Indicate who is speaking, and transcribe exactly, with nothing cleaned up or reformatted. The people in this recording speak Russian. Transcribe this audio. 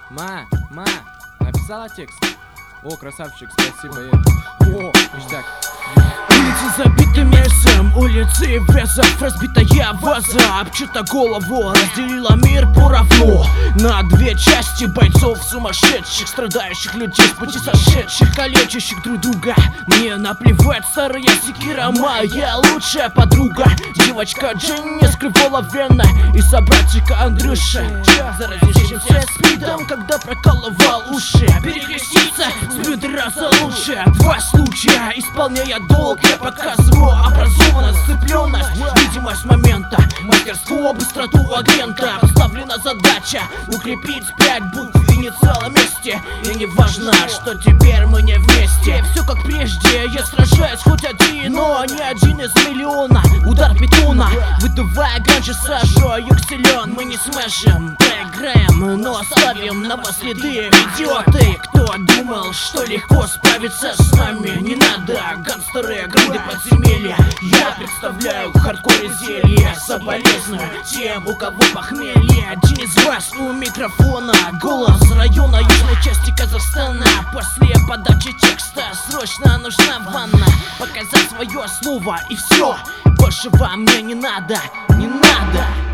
Speaker 1: Ма, ма, написала текст? О, красавчик, спасибо. О, ништяк.
Speaker 2: Улицы забиты мясом, улицы весов, разбитая ваза обчита голову, разделила мир поровну на две части бойцов сумасшедших, страдающих людей с пути сошедших, калечащих друг друга. Мне наплевать, старая секира моя лучшая подруга. Девочка Дженни скрывала вены и собратчика Андрюша, заразившимся спидом, когда прокалывал уши. Перекреститься с раза лучше. Два случая, исполняя долг, я показываю образованность, сцепленность, видимость момента, мастерство, быстроту агента. Поставлена задача укрепить пять букв инициала вместе. И не важно, что теперь мы не вместе. Все как прежде, я сражаюсь хоть один, но не один из миллиона. Удар питона, выдувая гранжи сажу, юг силен. Мы не смешим, проиграем, но оставим на вас следы. Идиоты, кто думал, что легко справиться с нами? Не надо, гангстеры, гранды подземелья. Я представляю в хардкоре зелье. Соболезную тем, у кого похмелье. Один из вас у микрофона, голос района южной части Казахстана. После подачи текста срочно нужна ванна. Показать свое слово и все, больше вам мне не надо, не надо.